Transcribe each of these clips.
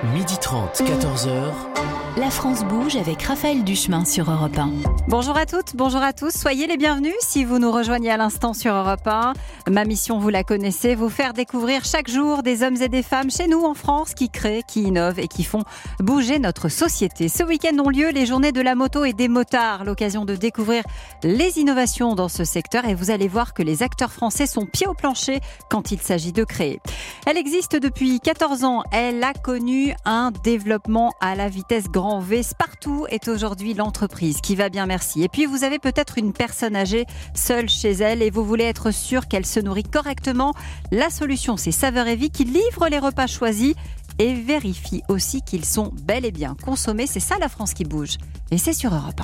12h30, 14h. La France bouge avec Raphaël Duchemin sur Europe 1. Bonjour à toutes, bonjour à tous. Soyez les bienvenus si vous nous rejoignez à l'instant sur Europe 1. Ma mission, vous la connaissez, vous faire découvrir chaque jour des hommes et des femmes chez nous en France qui créent, qui innovent et qui font bouger notre société. Ce week-end ont lieu les journées de la moto et des motards. L'occasion de découvrir les innovations dans ce secteur et vous allez voir que les acteurs français sont pieds au plancher quand il s'agit de créer. Elle existe depuis 14 ans. Elle a connu un développement à la vitesse grand V. Spartoo est aujourd'hui l'entreprise qui va bien, merci. Et puis vous avez peut-être une personne âgée seule chez elle et vous voulez être sûr qu'elle se nourrit correctement. La solution, c'est Saveur et Vie qui livre les repas choisis et vérifie aussi qu'ils sont bel et bien consommés. C'est ça la France qui bouge. Et c'est sur Europe 1.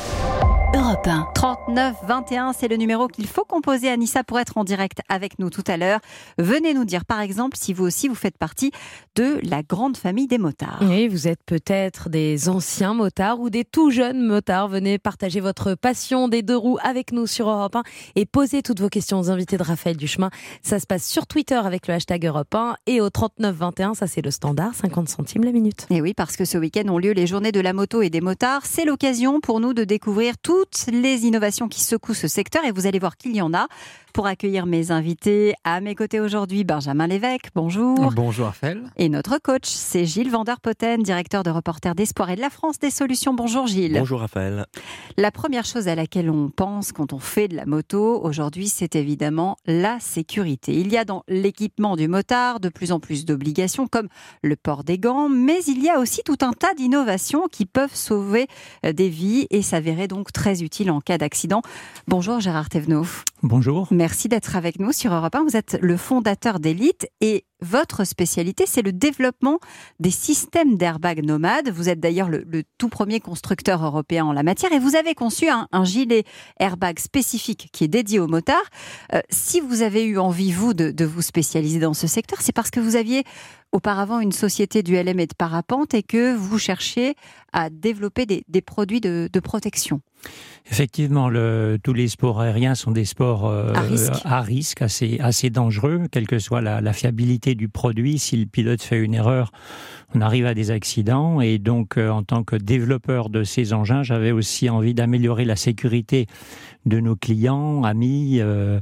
Europe 1. 39 21, c'est le numéro qu'il faut composer, Anissa, pour être en direct avec nous tout à l'heure. Venez nous dire, par exemple, si vous aussi vous faites partie de la grande famille des motards. Oui, vous êtes peut-être des anciens motards ou des tout jeunes motards. Venez partager votre passion des deux roues avec nous sur Europe 1 et posez toutes vos questions aux invités de Raphaël Duchemin. Ça se passe sur Twitter avec le hashtag Europe 1 et au 39 21, ça c'est le standard, 50 centimes la minute. Et oui, parce que ce week-end ont lieu les journées de la moto et des motards. C'est l'occasion pour nous de découvrir toutes les innovations qui secouent ce secteur et vous allez voir qu'il y en a. Pour accueillir mes invités, à mes côtés aujourd'hui, Benjamin Lévesque, bonjour. Bonjour Raphaël. Et notre coach, c'est Gilles Vanderpoten, directeur de Reporters d'Espoir et de la France des Solutions. Bonjour Gilles. Bonjour Raphaël. La première chose à laquelle on pense quand on fait de la moto aujourd'hui, c'est évidemment la sécurité. Il y a dans l'équipement du motard de plus en plus d'obligations comme le port des gants, mais il y a aussi tout un tas d'innovations qui peuvent sauver des vies et s'avérer donc très utiles en cas d'accident. Bonjour Gérard Thévenot. Bonjour. Merci d'être avec nous sur Europe 1. Vous êtes le fondateur d'Elite et votre spécialité, c'est le développement des systèmes d'airbags nomades. Vous êtes d'ailleurs le tout premier constructeur européen en la matière et vous avez conçu un gilet airbag spécifique qui est dédié aux motards. Si vous avez eu envie, vous, de vous spécialiser dans ce secteur, c'est parce que vous aviez auparavant une société d'ULM et de parapente et que vous cherchiez à développer des produits de protection. Effectivement, tous les sports aériens sont des sports à risque assez dangereux, quelle que soit la fiabilité du produit. Si le pilote fait une erreur, on arrive à des accidents. Et donc, en tant que développeur de ces engins, j'avais aussi envie d'améliorer la sécurité de nos clients, amis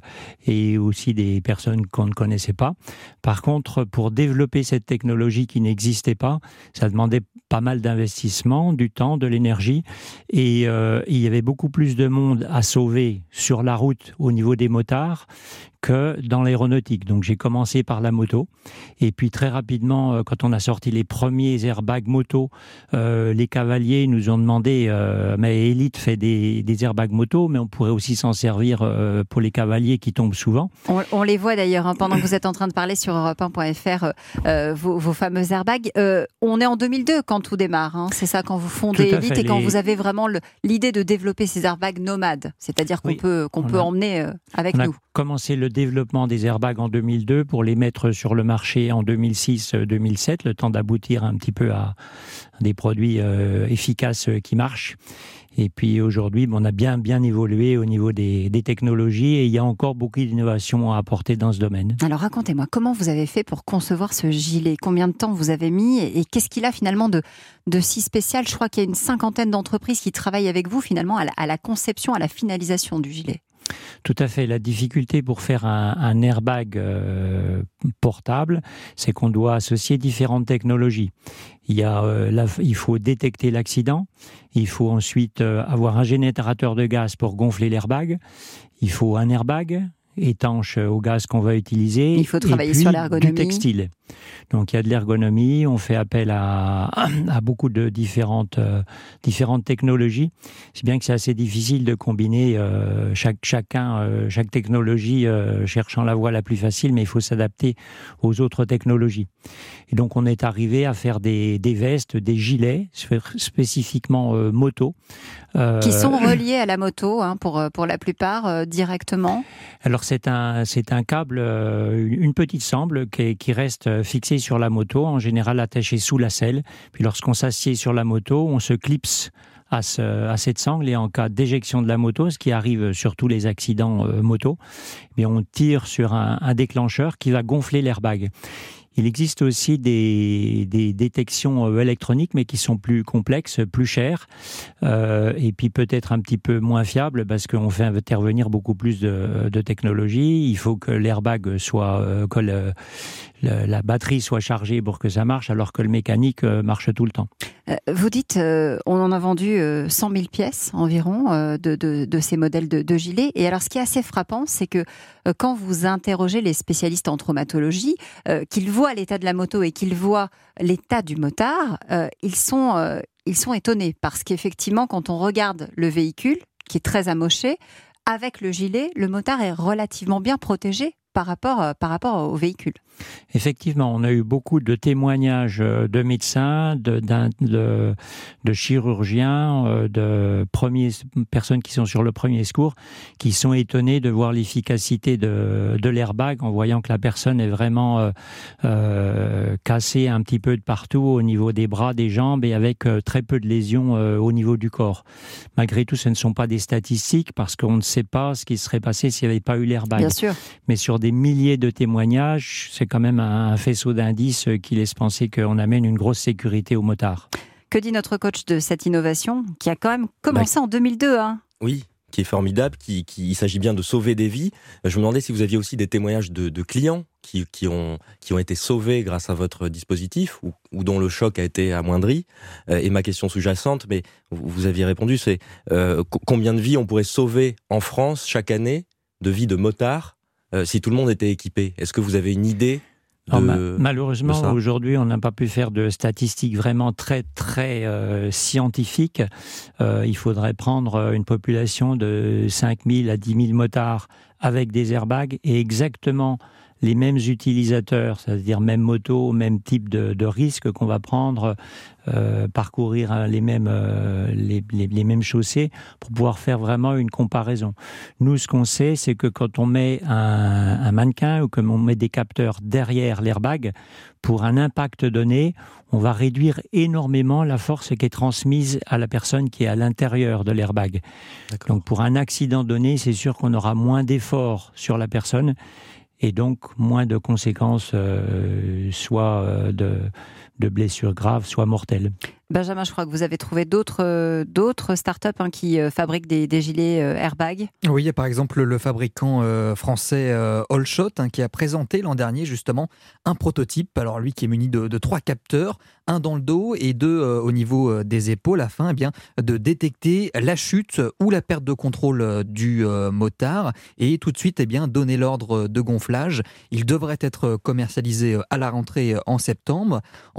et aussi des personnes qu'on ne connaissait pas. Par contre, pour développer cette technologie qui n'existait pas, ça demandait pas mal d'investissement, du temps, de l'énergie et il y avait beaucoup plus de monde à sauver sur la route au niveau des motards que dans l'aéronautique. Donc j'ai commencé par la moto et puis très rapidement, quand on a sorti les premiers airbags moto, les cavaliers nous ont demandé mais Elite fait des airbags moto, mais on pourrait aussi s'en servir pour les cavaliers qui tombent souvent. On les voit d'ailleurs pendant que vous êtes en train de parler sur Europe1.fr vos fameux airbags. On est en 2002 quand tout démarre, c'est ça, quand vous fondez Elite et quand vous avez vraiment l'idée de développer ces airbags nomades, c'est-à-dire qu'on peut emmener avec nous. On a commencé le développement des airbags en 2002 pour les mettre sur le marché en 2006-2007, le temps d'aboutir un petit peu à des produits efficaces qui marchent. Et puis aujourd'hui, on a bien évolué au niveau des technologies et il y a encore beaucoup d'innovations à apporter dans ce domaine. Alors racontez-moi, comment vous avez fait pour concevoir ce gilet ? Combien de temps vous avez mis et qu'est-ce qu'il a finalement de si spécial ? Je crois qu'il y a une 50aine d'entreprises qui travaillent avec vous finalement à la conception, à la finalisation du gilet. Tout à fait. La difficulté pour faire un airbag portable, c'est qu'on doit associer différentes technologies. Il faut détecter l'accident, il faut ensuite avoir un générateur de gaz pour gonfler l'airbag, il faut un airbag étanche au gaz qu'on va utiliser. Il faut travailler et puis sur l'ergonomie. Du textile. Donc il y a de l'ergonomie, on fait appel à beaucoup de différentes technologies. C'est bien que c'est assez difficile de combiner chaque technologie cherchant la voie la plus facile, mais il faut s'adapter aux autres technologies. Et donc on est arrivé à faire des vestes, des gilets spécifiquement moto. Qui sont reliés à la moto pour la plupart directement. Alors c'est un câble, une petite sangle qui reste fixée sur la moto, en général attachée sous la selle. Puis lorsqu'on s'assied sur la moto, on se clipse à cette sangle et en cas d'éjection de la moto, ce qui arrive sur tous les accidents moto, on tire sur un déclencheur qui va gonfler l'airbag. Il existe aussi des détections électroniques, mais qui sont plus complexes, plus chères, et puis peut-être un petit peu moins fiables, parce qu'on fait intervenir beaucoup plus de technologie. Il faut que l'airbag soit, que la batterie soit chargée pour que ça marche, alors que le mécanique marche tout le temps. Vous dites, on en a vendu 100 000 pièces environ de ces modèles de gilets. Et alors, ce qui est assez frappant, c'est que quand vous interrogez les spécialistes en traumatologie, qu'ils voient l'état de la moto et qu'ils voient l'état du motard, ils sont étonnés. Parce qu'effectivement, quand on regarde le véhicule, qui est très amoché, avec le gilet, le motard est relativement bien protégé par rapport au véhicule. Effectivement, on a eu beaucoup de témoignages de médecins, de chirurgiens, de personnes qui sont sur le premier secours, qui sont étonnés de voir l'efficacité de l'airbag en voyant que la personne est vraiment cassée un petit peu de partout au niveau des bras, des jambes et avec très peu de lésions au niveau du corps. Malgré tout, ce ne sont pas des statistiques parce qu'on ne sait pas ce qui serait passé s'il n'y avait pas eu l'airbag. Bien sûr. Mais sur des milliers de témoignages, c'est quand même un faisceau d'indices qui laisse penser qu'on amène une grosse sécurité aux motards. Que dit notre coach de cette innovation qui a quand même commencé en 2002 Oui, qui est formidable, il s'agit bien de sauver des vies. Je me demandais si vous aviez aussi des témoignages de clients qui ont été sauvés grâce à votre dispositif ou dont le choc a été amoindri. Et ma question sous-jacente, mais vous aviez répondu, c'est combien de vies on pourrait sauver en France chaque année, de vies de motards, si tout le monde était équipé? Est-ce que vous avez une idée malheureusement, aujourd'hui, on n'a pas pu faire de statistiques vraiment très, très scientifiques. Il faudrait prendre une population de 5 000 à 10 000 motards avec des airbags et exactement les mêmes utilisateurs, c'est-à-dire même moto, même type de risque qu'on va prendre, parcourir les mêmes chaussées pour pouvoir faire vraiment une comparaison. Nous, ce qu'on sait, c'est que quand on met un mannequin ou qu'on met des capteurs derrière l'airbag, pour un impact donné, on va réduire énormément la force qui est transmise à la personne qui est à l'intérieur de l'airbag. D'accord. Donc pour un accident donné, c'est sûr qu'on aura moins d'efforts sur la personne et donc moins de conséquences, soit de blessures graves, soit mortelles. Benjamin, je crois que vous avez trouvé d'autres startups qui fabriquent des gilets airbags. Oui, il y a par exemple le fabricant français Allshot qui a présenté l'an dernier justement un prototype. Alors lui qui est muni de 3 capteurs, un dans le dos et 2 au niveau des épaules, afin de détecter la chute ou la perte de contrôle du motard et tout de suite donner l'ordre de gonflage. Il devrait être commercialisé à la rentrée en septembre.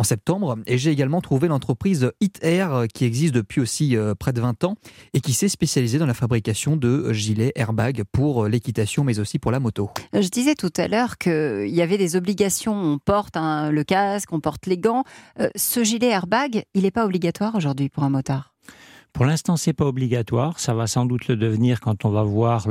Et j'ai également trouvé l'entreprise Hit Air qui existe depuis aussi près de 20 ans et qui s'est spécialisée dans la fabrication de gilets airbags pour l'équitation mais aussi pour la moto. Je disais tout à l'heure qu'il y avait des obligations, on porte le casque, on porte les gants. Ce gilet airbag, il n'est pas obligatoire aujourd'hui pour un motard? Pour l'instant, c'est pas obligatoire. Ça va sans doute le devenir quand on va voir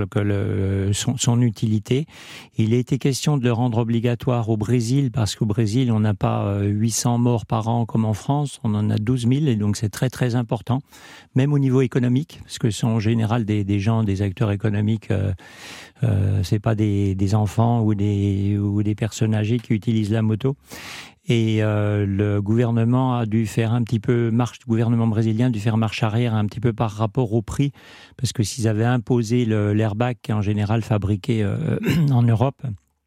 son utilité. Il a été question de le rendre obligatoire au Brésil parce qu'au Brésil, on n'a pas 800 morts par an comme en France. On en a 12 000 et donc c'est très très important. Même au niveau économique, parce que ce sont en général des gens, des acteurs économiques. C'est pas des enfants ou des personnes âgées qui utilisent la moto. Et le gouvernement a dû faire le gouvernement brésilien a dû faire marche arrière un petit peu par rapport au prix, parce que s'ils avaient imposé l'airbag qui est en général fabriqué en Europe,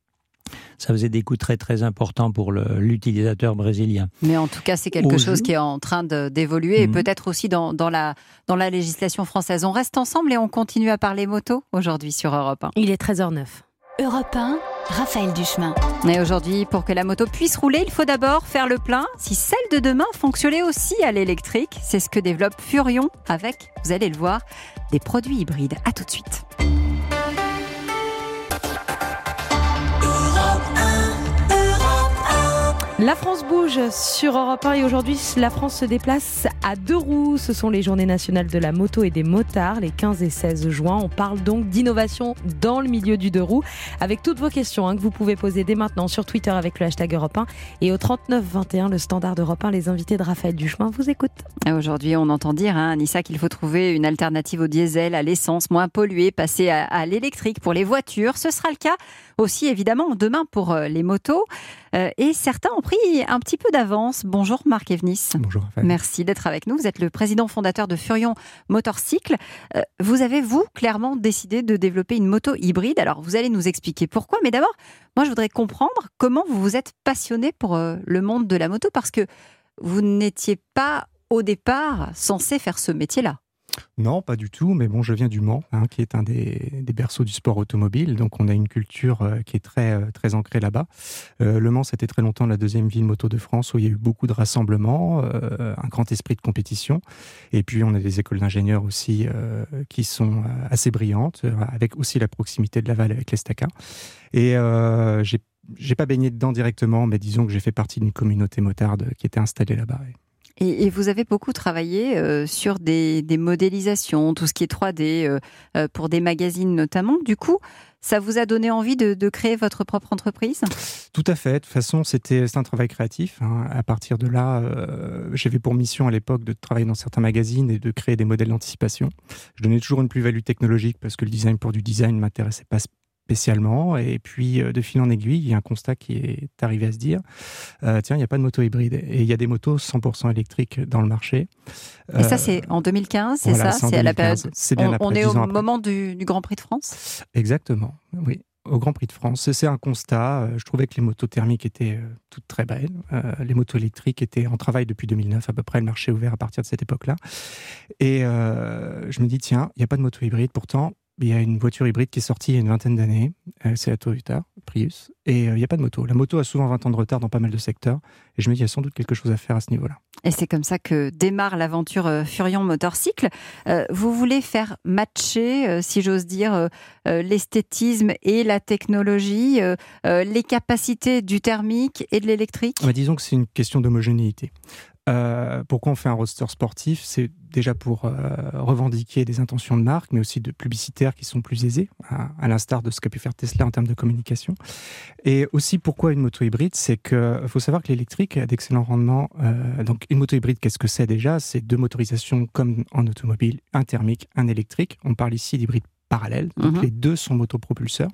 ça faisait des coûts très très importants pour l'utilisateur brésilien. Mais en tout cas, c'est quelque chose qui est en train d'évoluer et peut-être aussi dans la législation française. On reste ensemble et on continue à parler moto aujourd'hui sur Europe 1. Il est 13h09. Europe 1, Raphaël Duchemin. Et aujourd'hui, pour que la moto puisse rouler, il faut d'abord faire le plein. Si celle de demain fonctionnait aussi à l'électrique, c'est ce que développe Furion avec, vous allez le voir, des produits hybrides. À tout de suite. La France bouge sur Europe 1 et aujourd'hui, la France se déplace à 2 roues. Ce sont les journées nationales de la moto et des motards, les 15 et 16 juin. On parle donc d'innovation dans le milieu du 2 roues avec toutes vos questions que vous pouvez poser dès maintenant sur Twitter avec le hashtag Europe 1 et au 39 21, le standard d'Europe 1. Les invités de Raphaël Duchemin vous écoutent. Aujourd'hui, on entend dire, Anissa, qu'il faut trouver une alternative au diesel, à l'essence, moins polluée, passer à l'électrique pour les voitures. Ce sera le cas aussi, évidemment, demain pour les motos. Et certains ont pris un petit peu d'avance. Bonjour Marc Evnis. Bonjour Raphaël. Merci d'être avec nous. Vous êtes le président fondateur de Furion Motorcycle. Vous avez, vous, clairement décidé de développer une moto hybride. Alors, vous allez nous expliquer pourquoi. Mais d'abord, moi, je voudrais comprendre comment vous vous êtes passionné pour le monde de la moto, parce que vous n'étiez pas, au départ, censé faire ce métier-là. Non, pas du tout, mais bon, je viens du Mans, qui est un des berceaux du sport automobile, donc on a une culture qui est très ancrée là-bas. Le Mans, c'était très longtemps la deuxième ville moto de France, où il y a eu beaucoup de rassemblements, un grand esprit de compétition, et puis on a des écoles d'ingénieurs aussi qui sont assez brillantes, avec aussi la proximité de Laval avec l'Estaca. Et j'ai pas baigné dedans directement, mais disons que j'ai fait partie d'une communauté motarde qui était installée là-bas. Et vous avez beaucoup travaillé sur des modélisations, tout ce qui est 3D, pour des magazines notamment. Du coup, ça vous a donné envie de créer votre propre entreprise ? Tout à fait. De toute façon, c'est un travail créatif. À partir de là, j'avais pour mission à l'époque de travailler dans certains magazines et de créer des modèles d'anticipation. Je donnais toujours une plus-value technologique parce que le design pour du design ne m'intéressait pas spécialement, et puis de fil en aiguille, il y a un constat qui est arrivé à se dire tiens, il n'y a pas de moto hybride, et il y a des motos 100% électriques dans le marché. Et ça, c'est en 2015, c'est voilà, ça, c'est à la période. C'est bien on est au moment du Grand Prix de France. Exactement, oui. Au Grand Prix de France. C'est un constat. Je trouvais que les motos thermiques étaient toutes très belles. Les motos électriques étaient en travail depuis 2009, à peu près. Le marché ouvert à partir de cette époque-là. Et je me dis, tiens, il n'y a pas de moto hybride. Pourtant, il y a une voiture hybride qui est sortie il y a une vingtaine d'années. C'est la Toyota Prius. Et il n'y a pas de moto. La moto a souvent 20 ans de retard dans pas mal de secteurs. Et je me dis, il y a sans doute quelque chose à faire à ce niveau-là. Et c'est comme ça que démarre l'aventure Furion Motorcycle. Vous voulez faire matcher, si j'ose dire, l'esthétisme et la technologie, les capacités du thermique et de l'électrique ? Disons que c'est une question d'homogénéité. Pourquoi on fait un roadster sportif ? C'est déjà pour revendiquer des intentions de marque, mais aussi de publicitaires qui sont plus aisées, à l'instar de ce qu'a pu faire Tesla en termes de communication. Et aussi, pourquoi une moto hybride ? C'est qu'il faut savoir que l'électrique a d'excellents rendements. Donc, une moto hybride, qu'est-ce que c'est déjà ? C'est 2 motorisations comme en automobile, un thermique, un électrique. On parle ici d'hybride parallèle, donc les 2 sont motopropulseurs.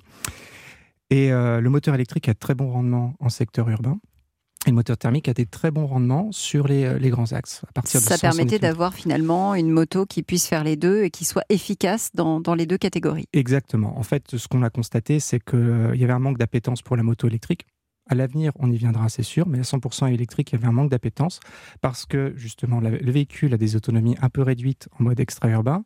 Et le moteur électrique a de très bons rendements en secteur urbain. Et le moteur thermique a des très bons rendements sur les grands axes. À partir de ça permettait d'avoir finalement une moto qui puisse faire les deux et qui soit efficace dans les 2 catégories. Exactement. En fait, ce qu'on a constaté, c'est qu'il y avait un manque d'appétence pour la moto électrique. À l'avenir, on y viendra, c'est sûr, mais à 100% électrique, il y avait un manque d'appétence parce que, justement, le véhicule a des autonomies un peu réduites en mode extra-urbain.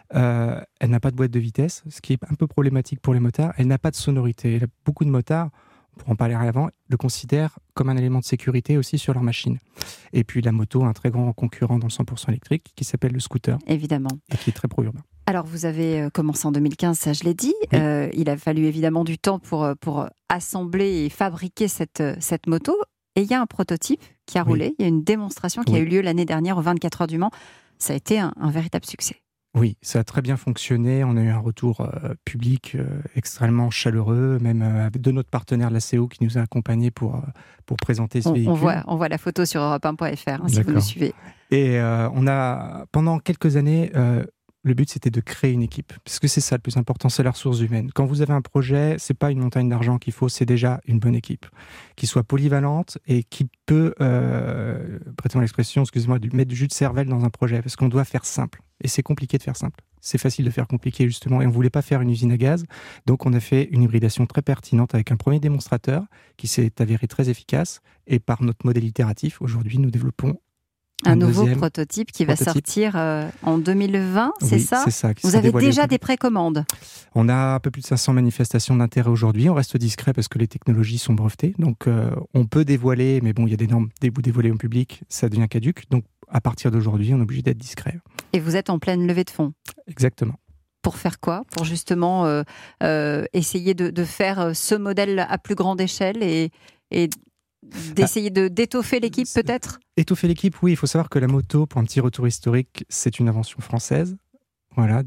Elle n'a pas de boîte de vitesse, ce qui est un peu problématique pour les motards. Elle n'a pas de sonorité. Beaucoup de motards, pour en parler avant, le considèrent comme un élément de sécurité aussi sur leur machine. Et puis la moto a un très grand concurrent dans le 100% électrique qui s'appelle le scooter. Évidemment. Et qui est très pro-urbain. Alors vous avez commencé en 2015, ça je l'ai dit. Oui. Il a fallu évidemment du temps pour assembler et fabriquer cette moto. Et il y a un prototype qui a roulé, il y a une démonstration qui a eu lieu l'année dernière aux 24 heures du Mans. Ça a été un véritable succès. Oui, ça a très bien fonctionné. On a eu un retour public extrêmement chaleureux, même avec 2 notre partenaire de la CO qui nous a accompagnés pour présenter ce véhicule. On voit la photo sur europe1.fr si vous nous suivez. Et on a, pendant quelques années, le but c'était de créer une équipe, parce que c'est ça le plus important, c'est la ressource humaine. Quand vous avez un projet, c'est pas une montagne d'argent qu'il faut, c'est déjà une bonne équipe, qui soit polyvalente et qui peut, prêtez-moi l'expression, excusez-moi, mettre du jus de cervelle dans un projet, parce qu'on doit faire simple. Et c'est compliqué de faire simple. C'est facile de faire compliqué, justement. Et on ne voulait pas faire une usine à gaz. Donc, on a fait une hybridation très pertinente avec un premier démonstrateur qui s'est avéré très efficace. Et par notre modèle itératif, aujourd'hui, nous développons un nouveau prototype qui va sortir en 2020, c'est ça ? C'est ça. Vous avez déjà des précommandes ? On a un peu plus de 500 manifestations d'intérêt aujourd'hui. On reste discret parce que les technologies sont brevetées. Donc, on peut dévoiler, mais bon, il y a des normes. Dès que vous dévoilez au public, ça devient caduc. Donc, à partir d'aujourd'hui, on est obligé d'être discret. Et vous êtes en pleine levée de fonds ? Exactement. Pour faire quoi ? Pour justement essayer de faire ce modèle à plus grande échelle et d'essayer d'étoffer l'équipe peut-être ? Étoffer l'équipe, oui. Il faut savoir que la moto, pour un petit retour historique, c'est une invention française. Voilà,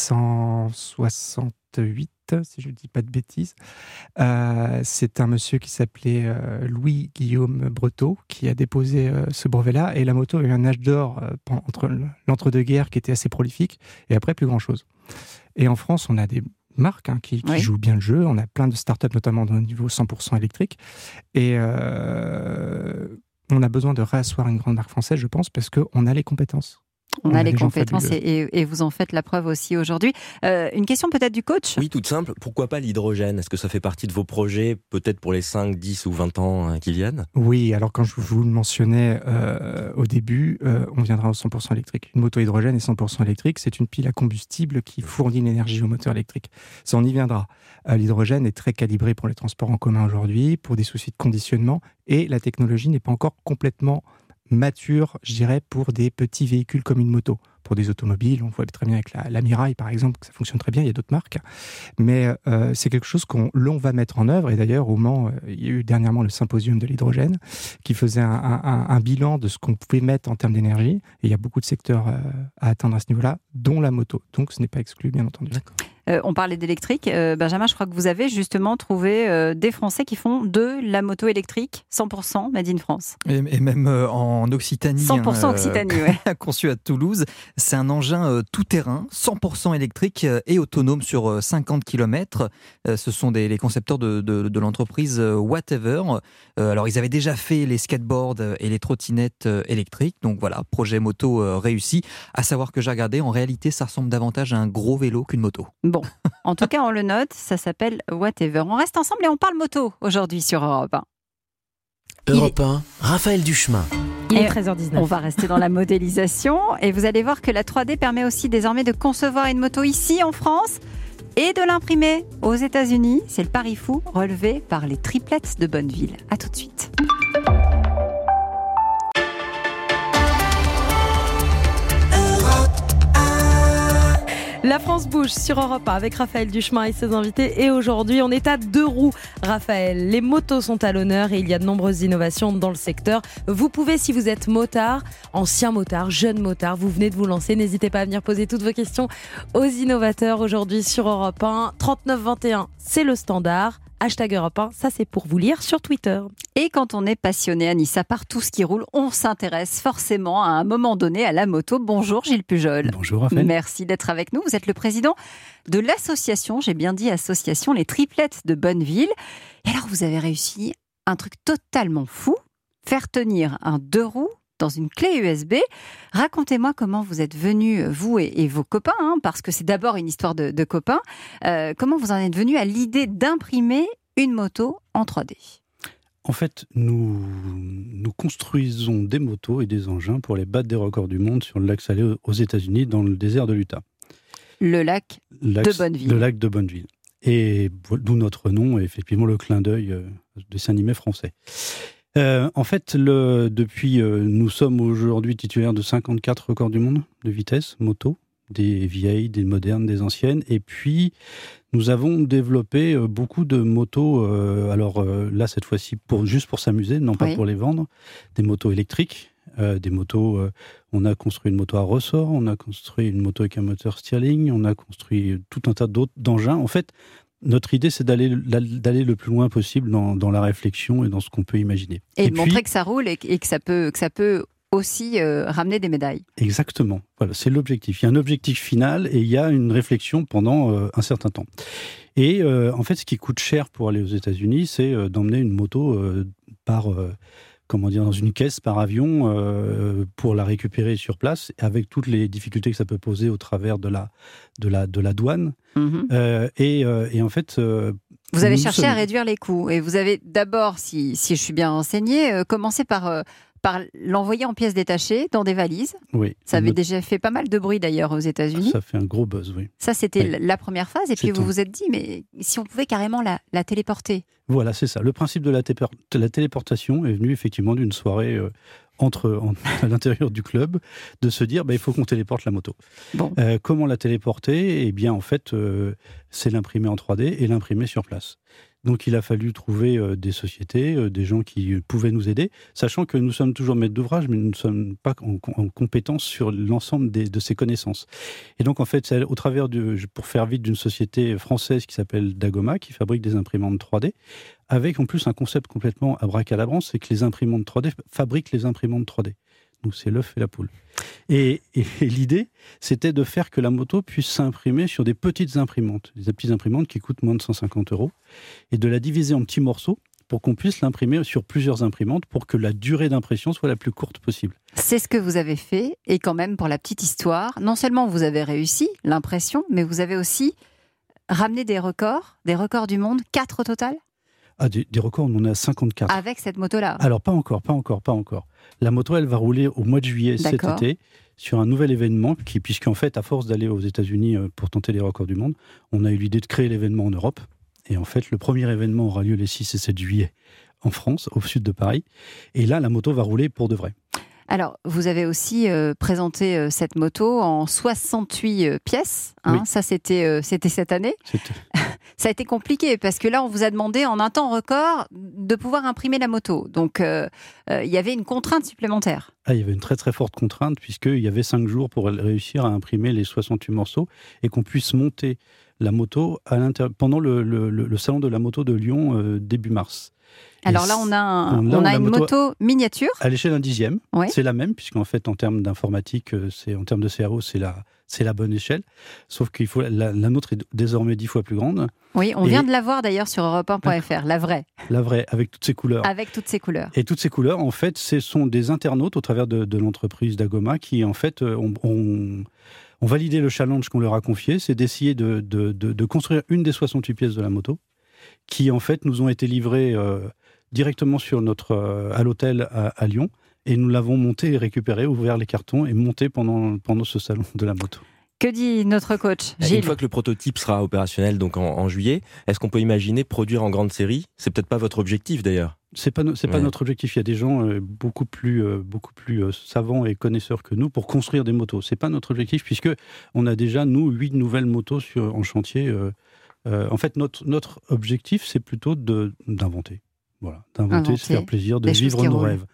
1868, si je ne dis pas de bêtises. C'est un monsieur qui s'appelait Louis-Guillaume Breteau qui a déposé ce brevet-là. Et la moto a eu un âge d'or entre l'entre-deux-guerres qui était assez prolifique. Et après, plus grand-chose. Et en France, on a des marques qui jouent bien le jeu. On a plein de startups, notamment au niveau 100% électrique. Et on a besoin de réasseoir une grande marque française, je pense, parce qu'on a les compétences. On a les compétences et vous en faites la preuve aussi aujourd'hui. Une question peut-être du coach ? Oui, toute simple. Pourquoi pas l'hydrogène ? Est-ce que ça fait partie de vos projets, peut-être pour les 5, 10 ou 20 ans qui viennent ? Oui, alors quand je vous le mentionnais au début, on viendra au 100% électrique. Une moto hydrogène est 100% électrique. C'est une pile à combustible qui fournit l'énergie au moteur électrique. Ça, on y viendra. L'hydrogène est très calibré pour les transports en commun aujourd'hui, pour des soucis de conditionnement, et la technologie n'est pas encore complètement mature, je dirais, pour des petits véhicules comme une moto. Pour des automobiles, on voit très bien avec la Mirai, par exemple, que ça fonctionne très bien, il y a d'autres marques. Mais c'est quelque chose qu'on va mettre en œuvre. Et d'ailleurs, au Mans, il y a eu dernièrement le symposium de l'hydrogène qui faisait un bilan de ce qu'on pouvait mettre en termes d'énergie. Et il y a beaucoup de secteurs à atteindre à ce niveau-là, dont la moto. Donc, ce n'est pas exclu, bien entendu. D'accord. On parlait d'électrique. Benjamin, je crois que vous avez justement trouvé des Français qui font de la moto électrique 100% made in France. Et même en Occitanie. 100% Occitanie, oui. Conçu à Toulouse. C'est un engin tout-terrain, 100% électrique et autonome sur 50 km. Ce sont les concepteurs de l'entreprise Whatever. Alors, ils avaient déjà fait les skateboards et les trottinettes électriques. Donc voilà, projet moto réussi. À savoir que j'ai regardé, en réalité, ça ressemble davantage à un gros vélo qu'une moto. Bon, en tout cas, on le note, ça s'appelle Whatever. On reste ensemble et on parle moto aujourd'hui sur Europe 1. Europe 1, Raphaël Duchemin. Il est 13h19. On va rester dans la modélisation et vous allez voir que la 3D permet aussi désormais de concevoir une moto ici en France et de l'imprimer aux États-Unis. C'est le pari fou relevé par les triplettes de Bonneville. À tout de suite. La France bouge sur Europe 1 avec Raphaël Duchemin et ses invités. Et aujourd'hui, on est à 2 roues, Raphaël. Les motos sont à l'honneur et il y a de nombreuses innovations dans le secteur. Vous pouvez, si vous êtes motard, ancien motard, jeune motard, vous venez de vous lancer, n'hésitez pas à venir poser toutes vos questions aux innovateurs aujourd'hui sur Europe 1. 3921, c'est le standard. Hashtag Europe 1, ça c'est pour vous lire sur Twitter. Et quand on est passionné, Anissa, par tout ce qui roule, on s'intéresse forcément à un moment donné à la moto. Bonjour Gilles Pujol. Bonjour Raphaël. Merci d'être avec nous. Vous êtes le président de l'association, j'ai bien dit association, les triplettes de Bonneville. Et alors vous avez réussi un truc totalement fou, faire tenir un 2 roues dans une clé USB. Racontez-moi comment vous êtes venus, vous et vos copains, parce que c'est d'abord une histoire de copains. Comment vous en êtes venus à l'idée d'imprimer une moto en 3D ? En fait, nous construisons des motos et des engins pour les battre des records du monde sur le lac Salé aux États-Unis, dans le désert de l'Utah. Le lac de Bonneville. Le lac de Bonneville. Et d'où notre nom, et effectivement le clin d'œil de dessin animé français. En fait, nous sommes aujourd'hui titulaires de 54 records du monde de vitesse moto, des vieilles, des modernes, des anciennes. Et puis, nous avons développé beaucoup de motos, là, cette fois-ci, juste pour s'amuser, non pas pour les vendre, des motos électriques, des motos... on a construit une moto à ressort, on a construit une moto avec un moteur Stirling, on a construit tout un tas d'autres d'engins. En fait, notre idée, c'est d'aller le plus loin possible dans la réflexion et dans ce qu'on peut imaginer. Et de montrer que ça roule et que ça peut aussi ramener des médailles. Exactement. Voilà, c'est l'objectif. Il y a un objectif final et il y a une réflexion pendant un certain temps. Et en fait, ce qui coûte cher pour aller aux États-Unis, c'est d'emmener une moto dans une caisse par avion pour la récupérer sur place, avec toutes les difficultés que ça peut poser au travers de la douane. Et en fait... vous avez cherché à réduire les coûts. Et vous avez d'abord, si je suis bien renseigné, commencé par l'envoyer en pièces détachées dans des valises. Oui. Ça avait déjà fait pas mal de bruit d'ailleurs aux États-Unis. Ça fait un gros buzz, oui. Ça, c'était la première phase. Et puis vous vous êtes dit, mais si on pouvait carrément la téléporter. Voilà, c'est ça. Le principe de la téléportation est venu effectivement d'une soirée à l'intérieur du club, de se dire il faut qu'on téléporte la moto. Bon. Comment la téléporter ? Eh bien, en fait, c'est l'imprimer en 3D et l'imprimer sur place. Donc il a fallu trouver des sociétés, des gens qui pouvaient nous aider, sachant que nous sommes toujours maîtres d'ouvrage, mais nous ne sommes pas en compétence sur l'ensemble de ces connaissances. Et donc en fait, c'est au travers, pour faire vite, d'une société française qui s'appelle Dagoma, qui fabrique des imprimantes 3D, avec en plus un concept complètement abracadabrant, c'est que les imprimantes 3D fabriquent les imprimantes 3D. Donc c'est l'œuf et la poule. Et l'idée, c'était de faire que la moto puisse s'imprimer sur des petites imprimantes, des petites imprimantes qui coûtent moins de 150 €, et de la diviser en petits morceaux pour qu'on puisse l'imprimer sur plusieurs imprimantes pour que la durée d'impression soit la plus courte possible. C'est ce que vous avez fait, et quand même, pour la petite histoire, non seulement vous avez réussi l'impression, mais vous avez aussi ramené des records du monde, 4 au total ? Ah, des records, on en a 54. Avec cette moto-là ? Alors, pas encore. La moto, elle va rouler au mois de juillet cet été sur un nouvel événement, puisqu'en fait, à force d'aller aux États-Unis pour tenter les records du monde, on a eu l'idée de créer l'événement en Europe. Et en fait, le premier événement aura lieu les 6 et 7 juillet en France, au sud de Paris. Et là, la moto va rouler pour de vrai. Alors, vous avez aussi présenté cette moto en 68 pièces. Hein, oui. Ça, c'était cette année. Ça a été compliqué parce que là, on vous a demandé en un temps record de pouvoir imprimer la moto. Donc, il y avait une contrainte supplémentaire. Ah, il y avait une très très forte contrainte puisqu'il y avait 5 jours pour réussir à imprimer les 68 morceaux et qu'on puisse monter la moto pendant le salon de la moto de Lyon début mars. Alors là, on a une moto miniature. À l'échelle d'un dixième. Oui. C'est la même, puisqu'en fait, en termes d'informatique, en termes de CRO, c'est la bonne échelle. Sauf que la nôtre est désormais 10 fois plus grande. Oui, on vient de la voir d'ailleurs sur europe1.fr, la vraie. La vraie, avec toutes ses couleurs. Avec toutes ses couleurs. Et toutes ces couleurs, en fait, ce sont des internautes au travers de l'entreprise Dagoma qui, en fait, ont validé le challenge qu'on leur a confié. C'est d'essayer de construire une des 68 pièces de la moto qui, en fait, nous ont été livrées directement à l'hôtel à Lyon. Et nous l'avons monté et récupéré, ouvert les cartons et monté pendant ce salon de la moto. Que dit notre coach Gilles ? Une fois que le prototype sera opérationnel, donc en juillet, est-ce qu'on peut imaginer produire en grande série ? C'est peut-être pas votre objectif d'ailleurs. C'est pas notre objectif. Il y a des gens beaucoup plus savants et connaisseurs que nous pour construire des motos. C'est pas notre objectif puisque on a déjà, nous, 8 nouvelles motos en chantier. En fait, notre objectif, c'est plutôt d'inventer. Voilà, d'inventer, de se faire plaisir, de vivre nos rêves,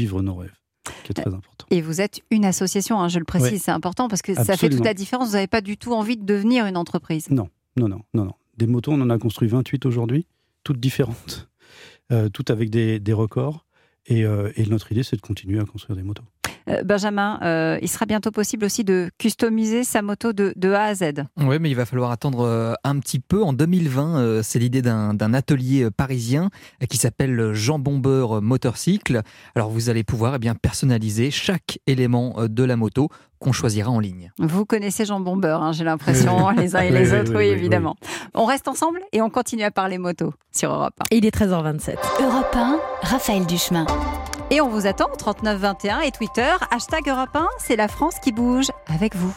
qui est très important. Et vous êtes une association, hein, je le précise, c'est important parce que Absolument. Ça fait toute la différence. Vous n'avez pas du tout envie de devenir une entreprise. Non. Des motos, on en a construit 28 aujourd'hui, toutes différentes, toutes avec des records. Et notre idée, c'est de continuer à construire des motos. Benjamin, il sera bientôt possible aussi de customiser sa moto de A à Z. Oui, mais il va falloir attendre un petit peu. En 2020, c'est l'idée d'un atelier parisien qui s'appelle Jean Bomber Motorcycle. Alors, vous allez pouvoir personnaliser chaque élément de la moto qu'on choisira en ligne. Vous connaissez Jean Bomber, hein, j'ai l'impression, les uns et les autres, oui, évidemment. Oui. On reste ensemble et on continue à parler moto sur Europe 1. Il est 13h27. Europe 1, Raphaël Duchemin. Et on vous attend, 3921 et Twitter, #Europe 1, c'est la France qui bouge avec vous.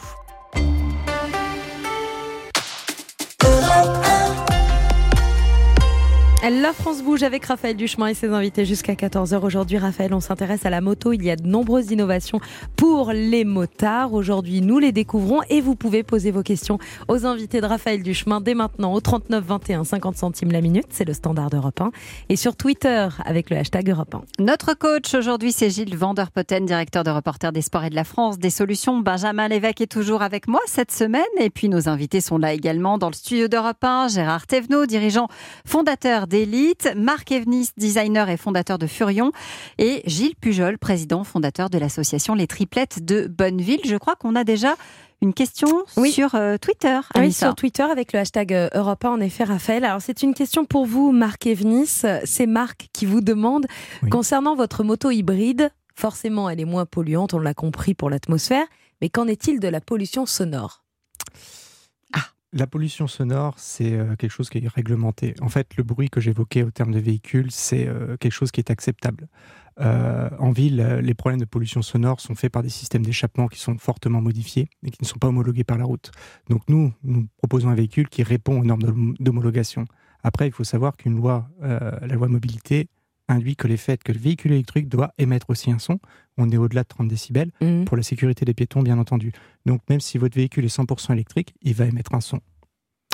La France bouge avec Raphaël Duchemin et ses invités jusqu'à 14h. Aujourd'hui, Raphaël, on s'intéresse à la moto. Il y a de nombreuses innovations pour les motards. Aujourd'hui, nous les découvrons et vous pouvez poser vos questions aux invités de Raphaël Duchemin dès maintenant au 39 21, 50 centimes la minute. C'est le standard d'Europe 1. Et sur Twitter avec le #Europe 1. Notre coach aujourd'hui, c'est Gilles Vanderpoten, directeur de Reporters des Sports et de la France des Solutions. Benjamin Lévesque est toujours avec moi cette semaine. Et puis nos invités sont là également dans le studio d'Europe 1. Gérard Thévenot, dirigeant fondateur d'Elite, Marc Evnis, designer et fondateur de Furion, et Gilles Pujol, président fondateur de l'association Les Triplettes de Bonneville. Je crois qu'on a déjà une question sur Twitter. Oui, sur Twitter avec le #Europe 1, en effet, Raphaël. Alors, c'est une question pour vous, Marc Evnis. C'est Marc qui vous demande, concernant votre moto hybride, forcément, elle est moins polluante, on l'a compris, pour l'atmosphère, mais qu'en est-il de la pollution sonore ? La pollution sonore, c'est quelque chose qui est réglementé. En fait, le bruit que j'évoquais au terme de véhicule, c'est quelque chose qui est acceptable. En ville, les problèmes de pollution sonore sont faits par des systèmes d'échappement qui sont fortement modifiés et qui ne sont pas homologués par la route. Donc nous proposons un véhicule qui répond aux normes d'homologation. Après, il faut savoir qu'une loi, la loi mobilité, induit que le véhicule électrique doit émettre aussi un son. On est au-delà de 30 décibels pour la sécurité des piétons, bien entendu. Donc, même si votre véhicule est 100% électrique, il va émettre un son.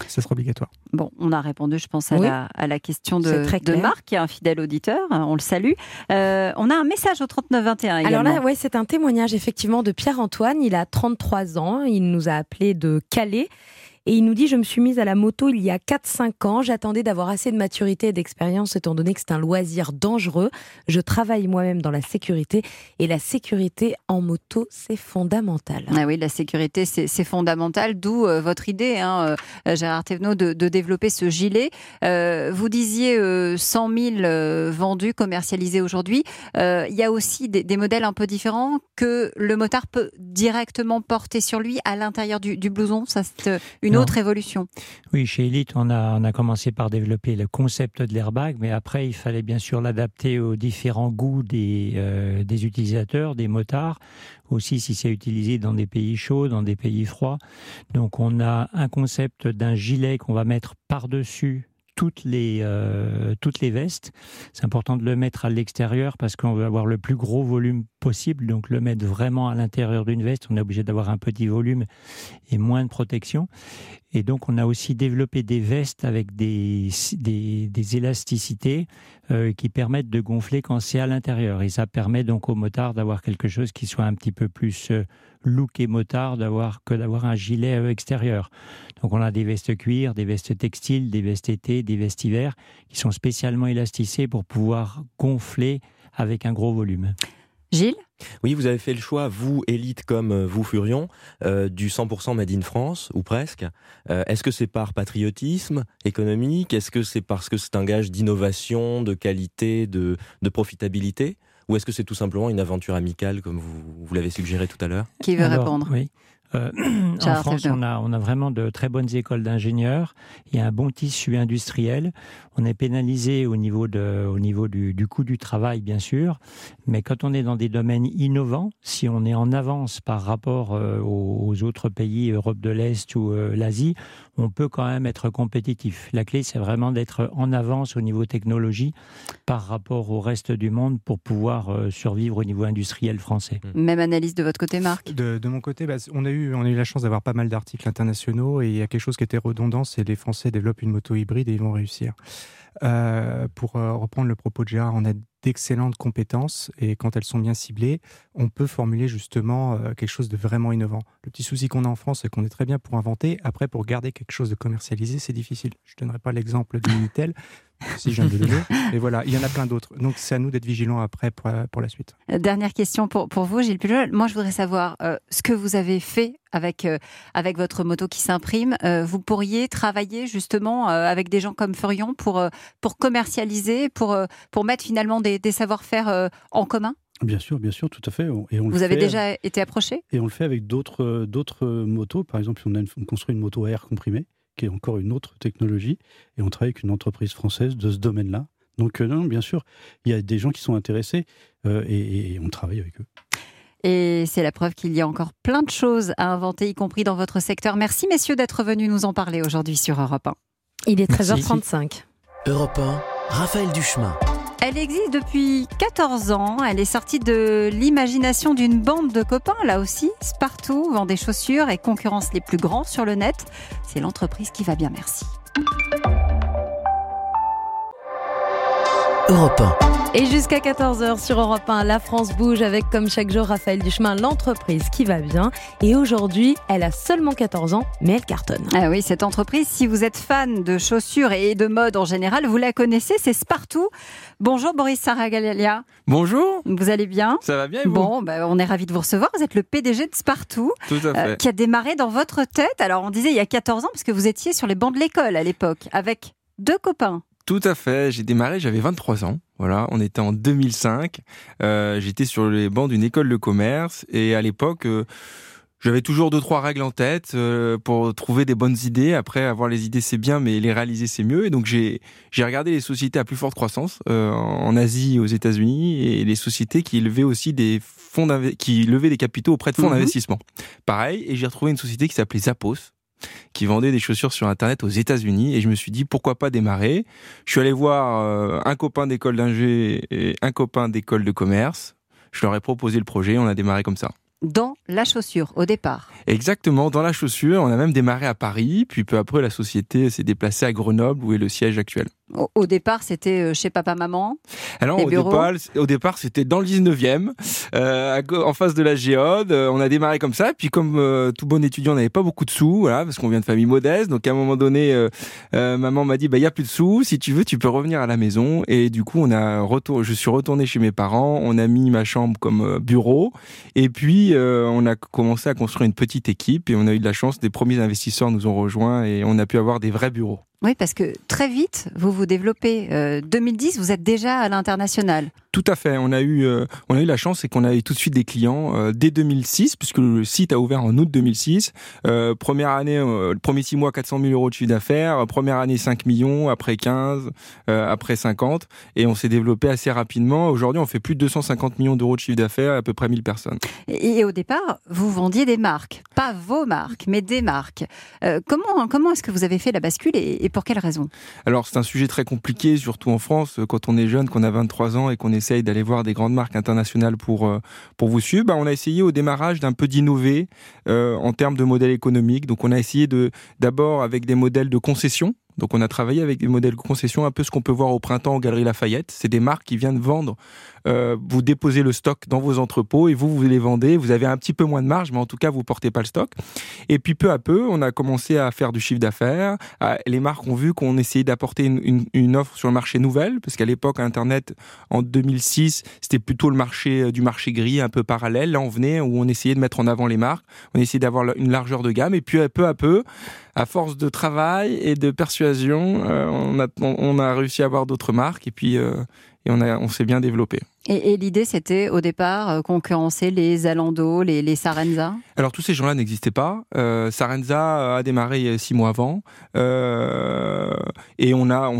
Ça sera obligatoire. Bon, on a répondu, je pense, à la question de Marc, qui est un fidèle auditeur. On le salue. On a un message au 3921 également. Alors là, c'est un témoignage effectivement de Pierre-Antoine. Il a 33 ans. Il nous a appelé de Calais. Et il nous dit « Je me suis mise à la moto il y a 4-5 ans. J'attendais d'avoir assez de maturité et d'expérience étant donné que c'est un loisir dangereux. Je travaille moi-même dans la sécurité et la sécurité en moto, c'est fondamental. » Ah oui, la sécurité, c'est fondamental. D'où votre idée, Gérard Thévenot, de développer ce gilet. Vous disiez 100 000 vendus, commercialisés aujourd'hui. Il y a aussi des modèles un peu différents que le motard peut directement porter sur lui à l'intérieur du blouson. Ça, c'est une autre évolution. Oui, chez Elite, on a commencé par développer le concept de l'airbag, mais après, il fallait bien sûr l'adapter aux différents goûts des utilisateurs, des motards, aussi si c'est utilisé dans des pays chauds, dans des pays froids. Donc, on a un concept d'un gilet qu'on va mettre par-dessus toutes les vestes. C'est important de le mettre à l'extérieur parce qu'on veut avoir le plus gros volume possible. Donc, le mettre vraiment à l'intérieur d'une veste, on est obligé d'avoir un petit volume et moins de protection. Et donc, on a aussi développé des vestes avec des élasticités qui permettent de gonfler quand c'est à l'intérieur. Et ça permet donc aux motards d'avoir quelque chose qui soit un petit peu plus look et motard que d'avoir un gilet extérieur. Donc, on a des vestes cuir, des vestes textiles, des vestes été, des vestes hiver qui sont spécialement élasticées pour pouvoir gonfler avec un gros volume. Gilles ? Oui, vous avez fait le choix, vous, Elite, comme vous, Furion, du 100% Made in France, ou presque. Est-ce que c'est par patriotisme économique ? Est-ce que c'est parce que c'est un gage d'innovation, de qualité, de profitabilité ? Ou est-ce que c'est tout simplement une aventure amicale, comme vous l'avez suggéré tout à l'heure ? Qui veut répondre ? Oui. En France, on a vraiment de très bonnes écoles d'ingénieurs. Il y a un bon tissu industriel. On est pénalisé au niveau du coût du travail, bien sûr. Mais quand on est dans des domaines innovants, si on est en avance par rapport aux autres pays, Europe de l'Est ou l'Asie, on peut quand même être compétitif. La clé, c'est vraiment d'être en avance au niveau technologie par rapport au reste du monde pour pouvoir survivre au niveau industriel français. Même analyse de votre côté, Marc ? De mon côté, on a eu la chance d'avoir pas mal d'articles internationaux et il y a quelque chose qui était redondant, c'est les Français développent une moto hybride et ils vont réussir. Pour reprendre le propos de Gérard, on a d'excellentes compétences et quand elles sont bien ciblées, on peut formuler justement quelque chose de vraiment innovant. Le petit souci qu'on a en France, c'est qu'on est très bien pour inventer. Après, pour garder quelque chose de commercialisé, c'est difficile. Je ne donnerai pas l'exemple d'Unitel, si je viens de le donner. Mais voilà, il y en a plein d'autres. Donc, c'est à nous d'être vigilants après pour la suite. Dernière question pour vous, Gilles Pujol. Moi, je voudrais savoir ce que vous avez fait avec votre moto qui s'imprime. Vous pourriez travailler justement avec des gens comme Furion pour commercialiser, pour mettre finalement des savoir-faire en commun ? Bien sûr, tout à fait. Et vous avez déjà été approché ? Et on le fait avec d'autres motos. Par exemple, on construit une moto à air comprimé, qui est encore une autre technologie, et on travaille avec une entreprise française de ce domaine-là. Donc non, bien sûr, il y a des gens qui sont intéressés et on travaille avec eux. Et c'est la preuve qu'il y a encore plein de choses à inventer, y compris dans votre secteur. Merci messieurs d'être venus nous en parler aujourd'hui sur Europe 1. Il est 13h35. Europe 1, Raphaël Duchemin. Elle existe depuis 14 ans. Elle est sortie de l'imagination d'une bande de copains. Là aussi, Spartoo vend des chaussures et concurrence les plus grands sur le net. C'est l'entreprise qui va bien, merci. Europe 1. Et jusqu'à 14h sur Europe 1, la France bouge avec, comme chaque jour, Raphaël Duchemin, l'entreprise qui va bien. Et aujourd'hui, elle a seulement 14 ans, mais elle cartonne. Ah oui, cette entreprise, si vous êtes fan de chaussures et de mode en général, vous la connaissez, c'est Spartoo. Bonjour Boris Saragaglia. Bonjour. Vous allez bien ? Ça va bien et vous ? Bon, on est ravis de vous recevoir. Vous êtes le PDG de Spartoo. Tout à fait. Qui a démarré dans votre tête. Alors on disait il y a 14 ans, parce que vous étiez sur les bancs de l'école à l'époque, avec 2 copains. Tout à fait, j'ai démarré, j'avais 23 ans, voilà, on était en 2005, j'étais sur les bancs d'une école de commerce et à l'époque, j'avais toujours 2-3 règles en tête pour trouver des bonnes idées. Après, avoir les idées c'est bien, mais les réaliser c'est mieux. Et donc j'ai regardé les sociétés à plus forte croissance en Asie, aux États-Unis, et les sociétés qui levaient aussi qui levaient des capitaux auprès de fonds d'investissement. Pareil, et j'ai retrouvé une société qui s'appelait Zappos, qui vendait des chaussures sur Internet aux États-Unis, et je me suis dit pourquoi pas démarrer. Je suis allé voir un copain d'école d'ingé et un copain d'école de commerce. Je leur ai proposé le projet, on a démarré comme ça. dans la chaussure au départ. Exactement, dans la chaussure. On a même démarré à Paris, puis peu après, la société s'est déplacée à Grenoble, où est le siège actuel. Au départ, c'était chez papa-maman. Alors, au départ, c'était dans le 19e, en face de la Géode. On a démarré comme ça. Puis, comme tout bon étudiant, on n'avait pas beaucoup de sous, voilà, parce qu'on vient de famille modeste. Donc, à un moment donné, maman m'a dit, il y a plus de sous. Si tu veux, tu peux revenir à la maison. Et du coup, je suis retourné chez mes parents. On a mis ma chambre comme bureau. Et puis, on a commencé à construire une petite équipe. Et on a eu de la chance. Des premiers investisseurs nous ont rejoints et on a pu avoir des vrais bureaux. Oui, parce que très vite, vous vous développez. 2010, vous êtes déjà à l'international. Tout à fait. On a eu la chance, c'est qu'on a eu tout de suite des clients dès 2006, puisque le site a ouvert en août 2006. Première année, le premier 6 mois, 400 000 euros de chiffre d'affaires. Première année, 5 millions, après 15, après 50. Et on s'est développé assez rapidement. Aujourd'hui, on fait plus de 250 millions d'euros de chiffre d'affaires, à peu près 1000 personnes. Et au départ, vous vendiez des marques. Pas vos marques, mais des marques. Comment est-ce que vous avez fait la bascule et pour quelles raisons ? Alors, c'est un sujet très compliqué, surtout en France, quand on est jeune, qu'on a 23 ans et qu'on essaye d'aller voir des grandes marques internationales pour vous suivre. On a essayé au démarrage d'un peu d'innover en termes de modèle économique. Donc, on a essayé d'abord avec des modèles de concession. Donc, on a travaillé avec des modèles de concession, un peu ce qu'on peut voir au printemps aux Galeries Lafayette. C'est des marques qui viennent vendre. Vous déposez le stock dans vos entrepôts et vous les vendez. Vous avez un petit peu moins de marge, mais en tout cas, vous portez pas le stock. Et puis, peu à peu, on a commencé à faire du chiffre d'affaires. Les marques ont vu qu'on essayait d'apporter une offre sur le marché nouvelle, parce qu'à l'époque, Internet, en 2006, c'était plutôt le marché du marché gris, un peu parallèle. Là, on essayait de mettre en avant les marques. On essayait d'avoir une largeur de gamme. Et puis, peu à peu, à force de travail et de persuasion, on a réussi à avoir d'autres marques. Et puis, on s'est bien développé. Et l'idée, c'était au départ concurrencer les Zalando, les Sarenza. Alors tous ces gens-là n'existaient pas. Sarenza a démarré 6 mois avant, et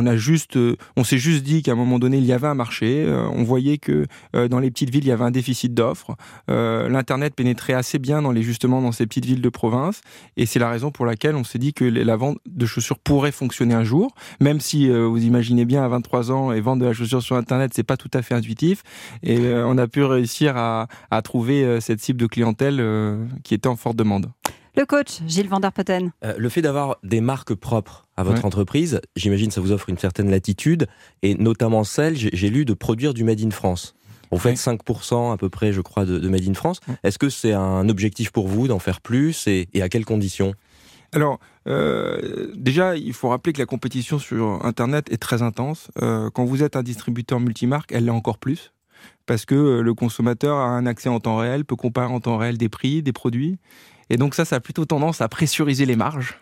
on s'est juste dit qu'à un moment donné il y avait un marché. On voyait que dans les petites villes il y avait un déficit d'offres. L'internet pénétrait assez bien dans ces petites villes de province, et c'est la raison pour laquelle on s'est dit que la vente de chaussures pourrait fonctionner un jour, même si vous imaginez bien à 23 ans et vendre de la chaussure sur Internet c'est pas tout à fait intuitif. Et on a pu réussir à trouver cette cible de clientèle qui était en forte demande. Le coach, Gilles Van der Putten. Le fait d'avoir des marques propres à votre entreprise, j'imagine ça vous offre une certaine latitude, et notamment celle, j'ai lu, de produire du Made in France. Vous faites 5% à peu près, je crois, de Made in France. Est-ce que c'est un objectif pour vous d'en faire plus, et à quelles conditions ? Alors, déjà, il faut rappeler que la compétition sur Internet est très intense. Quand vous êtes un distributeur multimarque, elle l'est encore plus. Parce que le consommateur a un accès en temps réel, peut comparer en temps réel des prix, des produits. Et donc ça a plutôt tendance à pressuriser les marges.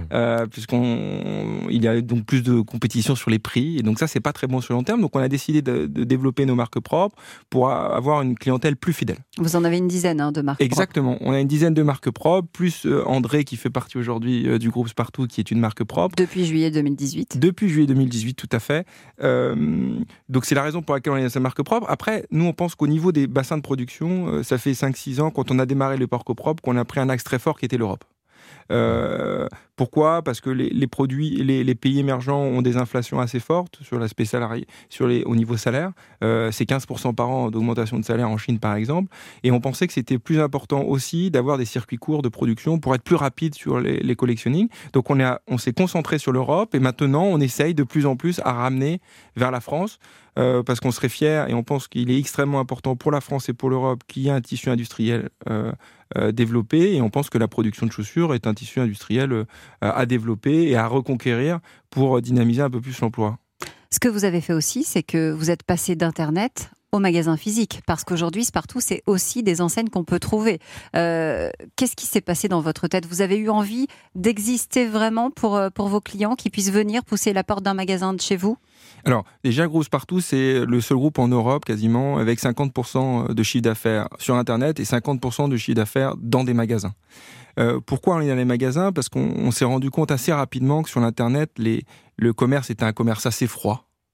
Puisqu'il y a donc plus de compétition sur les prix, et donc ça c'est pas très bon sur le long terme. Donc on a décidé de développer nos marques propres pour avoir une clientèle plus fidèle. Vous en avez une dizaine de marques. Exactement, propres. On a une dizaine de marques propres, plus André qui fait partie aujourd'hui du groupe Spartoo, qui est une marque propre. Depuis juillet 2018. Depuis juillet 2018, tout à fait. Donc c'est la raison pour laquelle on a sa marque propre. Après, nous on pense qu'au niveau des bassins de production, ça fait 5-6 ans quand on a démarré le Porco Propre qu'on a pris un axe très fort qui était l'Europe. Pourquoi ? Parce que les pays émergents ont des inflations assez fortes sur l'aspect salarié, au niveau salaire. C'est 15% par an d'augmentation de salaire en Chine, par exemple. Et on pensait que c'était plus important aussi d'avoir des circuits courts de production pour être plus rapide sur les collectionnings. Donc on s'est concentré sur l'Europe, et maintenant on essaye de plus en plus à ramener vers la France. Parce qu'on serait fiers, et on pense qu'il est extrêmement important pour la France et pour l'Europe qu'il y ait un tissu industriel développé, et on pense que la production de chaussures est un tissu industriel à développer et à reconquérir pour dynamiser un peu plus l'emploi. Ce que vous avez fait aussi, c'est que vous êtes passé d'Internet au magasin physique, parce qu'aujourd'hui, Spartoo, c'est aussi des enseignes qu'on peut trouver. Qu'est-ce qui s'est passé dans votre tête ? Vous avez eu envie d'exister vraiment pour vos clients, qui puissent venir pousser la porte d'un magasin de chez vous ? Alors, déjà, Groupe Spartoo, c'est le seul groupe en Europe, quasiment, avec 50% de chiffre d'affaires sur Internet et 50% de chiffre d'affaires dans des magasins. Pourquoi on est dans les magasins ? Parce qu'on s'est rendu compte assez rapidement que sur l'Internet, le commerce était un commerce assez froid.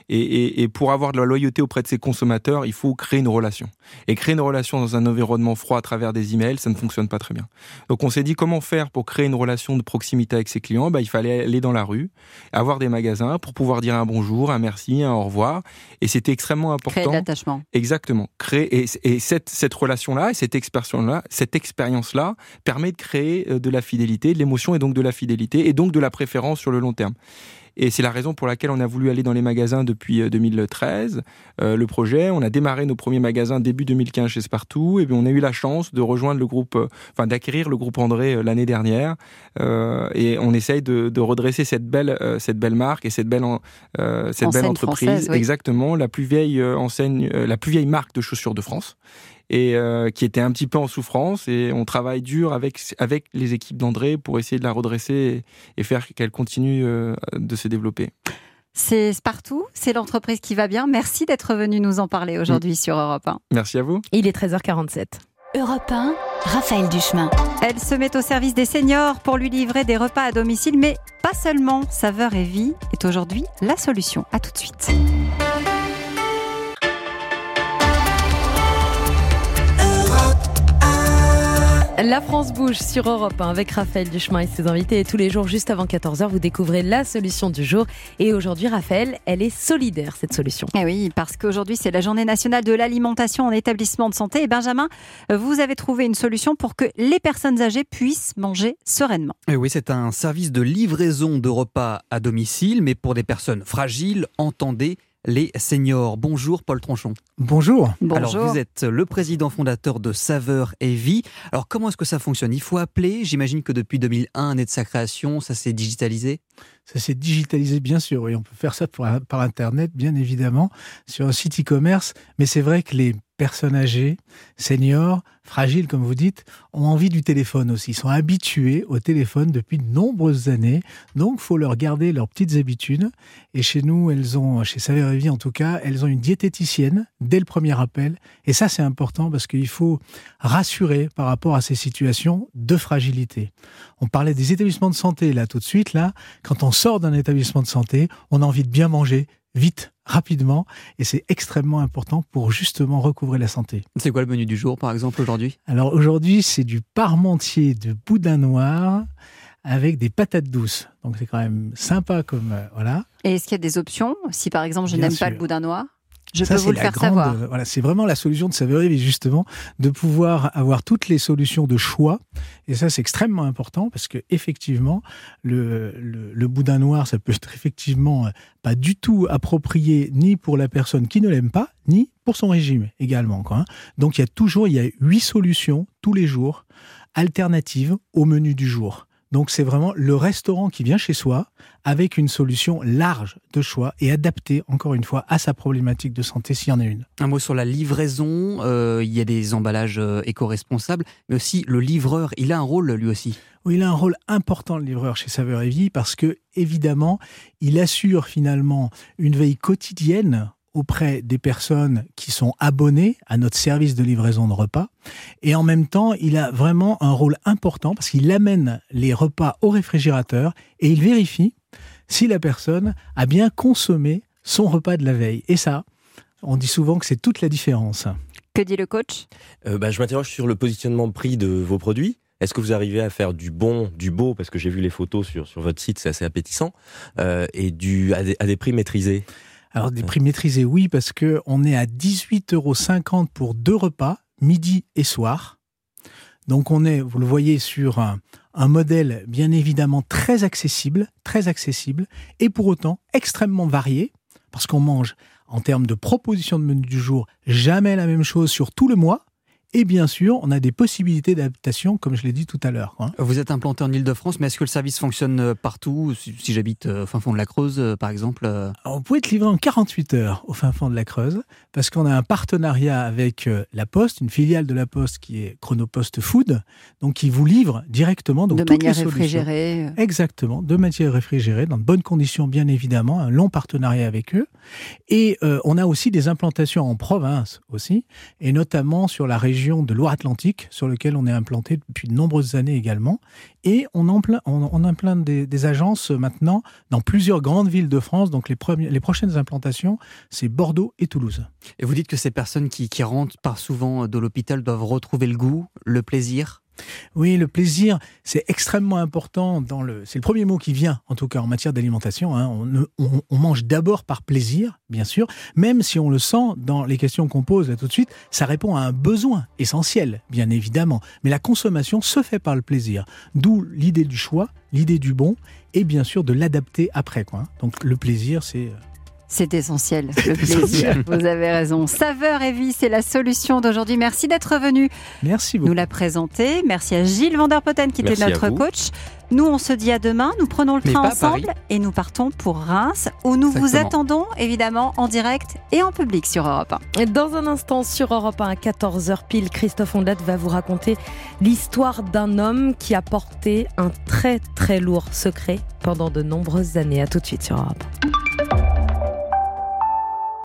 Et pour avoir de la loyauté auprès de ses consommateurs, il faut créer une relation. Et créer une relation dans un environnement froid à travers des emails, ça ne fonctionne pas très bien. Donc on s'est dit comment faire pour créer une relation de proximité avec ses clients. Il fallait aller dans la rue, avoir des magasins pour pouvoir dire un bonjour, un merci, un au revoir. Et c'était extrêmement important. Créer de l'attachement. Exactement. Créer, et cette relation-là, et cette expérience-là permet de créer de la fidélité, de l'émotion et donc de la fidélité et donc de la préférence sur le long terme. Et c'est la raison pour laquelle on a voulu aller dans les magasins depuis 2013. Le projet, on a démarré nos premiers magasins début 2015 chez Spartoo, et puis on a eu la chance de rejoindre le groupe, d'acquérir le groupe André l'année dernière. Et on essaye de redresser cette belle marque et cette belle entreprise. Française, oui. Exactement, la plus vieille enseigne, la plus vieille marque de chaussures de France. Et qui était un petit peu en souffrance, et on travaille dur avec les équipes d'André pour essayer de la redresser et faire qu'elle continue de se développer. C'est Spartoo, c'est l'entreprise qui va bien. Merci d'être venu nous en parler aujourd'hui sur Europe 1. Merci à vous. Il est 13h47. Europe 1, Raphaël Duchemin. Elle se met au service des seniors pour lui livrer des repas à domicile, mais pas seulement. Saveur et Vie est aujourd'hui la solution. À tout de suite. La France bouge sur Europe 1 avec Raphaël Duchemin et ses invités. Et tous les jours, juste avant 14h, vous découvrez la solution du jour. Et aujourd'hui, Raphaël, elle est solidaire, cette solution. Eh oui, parce qu'aujourd'hui, c'est la journée nationale de l'alimentation en établissement de santé. Et Benjamin, vous avez trouvé une solution pour que les personnes âgées puissent manger sereinement. Et oui, c'est un service de livraison de repas à domicile, mais pour des personnes fragiles, entendez les seniors. Bonjour Paul Tronchon. Bonjour. Bonjour. Alors vous êtes le président fondateur de Saveur et Vie. Alors comment est-ce que ça fonctionne ? Il faut appeler, j'imagine que depuis 2001, année de sa création, ça s'est digitalisé ? Ça s'est digitalisé, bien sûr. Oui, on peut faire ça par Internet, bien évidemment, sur un site e-commerce. Mais c'est vrai que les personnes âgées, seniors, fragiles, comme vous dites, ont envie du téléphone aussi. Ils sont habitués au téléphone depuis de nombreuses années. Donc, il faut leur garder leurs petites habitudes. Et chez nous, chez Saveur et Vie en tout cas, elles ont une diététicienne dès le premier appel. Et ça, c'est important parce qu'il faut rassurer par rapport à ces situations de fragilité. On parlait des établissements de santé, là, tout de suite. Là, quand on sort d'un établissement de santé, on a envie de bien manger, vite, rapidement, et c'est extrêmement important pour justement recouvrer la santé. C'est quoi le menu du jour, par exemple, aujourd'hui ? Alors aujourd'hui, c'est du parmentier de boudin noir avec des patates douces. Donc c'est quand même sympa comme... voilà. Et est-ce qu'il y a des options ? Si par exemple, je Bien n'aime sûr. pas le boudin noir, je ça, peux vous le faire savoir. Voilà, c'est vraiment la solution de Saveur et Vie, justement, de pouvoir avoir toutes les solutions de choix. Et ça, c'est extrêmement important parce que effectivement, le boudin noir, ça peut être effectivement pas du tout approprié ni pour la personne qui ne l'aime pas, ni pour son régime également, quoi, hein. Donc, il y a 8 solutions tous les jours alternatives au menu du jour. Donc, c'est vraiment le restaurant qui vient chez soi avec une solution large de choix et adaptée, encore une fois, à sa problématique de santé, s'il y en a une. Un mot sur la livraison. Il y a des emballages éco-responsables, mais aussi le livreur, il a un rôle lui aussi. Oui, il a un rôle important, le livreur, chez Saveur et Vie, parce que, évidemment, il assure finalement une veille quotidienne auprès des personnes qui sont abonnées à notre service de livraison de repas. Et en même temps, il a vraiment un rôle important parce qu'il amène les repas au réfrigérateur et il vérifie si la personne a bien consommé son repas de la veille. Et ça, on dit souvent que c'est toute la différence. Que dit le coach ? Je m'interroge sur le positionnement de prix de vos produits. Est-ce que vous arrivez à faire du bon, du beau, parce que j'ai vu les photos sur votre site, c'est assez appétissant, et à des prix maîtrisés ? Alors, des prix maîtrisés, oui, parce qu'on est à 18,50 € pour 2 repas, midi et soir. Donc, on est, vous le voyez, sur un modèle bien évidemment très accessible, et pour autant extrêmement varié, parce qu'on mange, en termes de proposition de menu du jour, jamais la même chose sur tout le mois. Et bien sûr, on a des possibilités d'adaptation, comme je l'ai dit tout à l'heure, hein. Vous êtes implanté en Ile-de-France, mais est-ce que le service fonctionne partout ? Si j'habite au fin fond de la Creuse, par exemple Alors, on peut être livré en 48 heures au fin fond de la Creuse, parce qu'on a un partenariat avec La Poste, une filiale de La Poste qui est Chronopost Food, donc qui vous livre directement donc, de toutes les manière solutions. réfrigérée. Exactement, de manière réfrigérée, dans de bonnes conditions bien évidemment, un long partenariat avec eux. Et on a aussi des implantations en province aussi, et notamment sur la région région de Loire-Atlantique, sur lequel on est implanté depuis de nombreuses années également. Et on implante des agences maintenant dans plusieurs grandes villes de France. Donc les prochaines implantations, c'est Bordeaux et Toulouse. Et vous dites que ces personnes qui rentrent par souvent de l'hôpital doivent retrouver le goût, le plaisir ? Oui, le plaisir, c'est extrêmement important. C'est le premier mot qui vient, en tout cas en matière d'alimentation. Hein. On mange d'abord par plaisir, bien sûr, même si on le sent dans les questions qu'on pose là tout de suite, ça répond à un besoin essentiel, bien évidemment. Mais la consommation se fait par le plaisir. D'où l'idée du choix, l'idée du bon, et bien sûr de l'adapter après, quoi. Donc le plaisir, c'est essentiel, le plaisir. Vous avez raison. Saveur et vie, c'est la solution d'aujourd'hui. Merci d'être venu. Merci beaucoup. Nous la présenter. Merci à Gilles Van der Potten qui était notre coach. Nous, on se dit à demain. Nous prenons le train ensemble et nous partons pour Reims où nous vous attendons évidemment en direct et en public sur Europe 1. Et dans un instant sur Europe 1 à 14h pile, Christophe Ondelat va vous raconter l'histoire d'un homme qui a porté un très très lourd secret pendant de nombreuses années. À tout de suite sur Europe 1.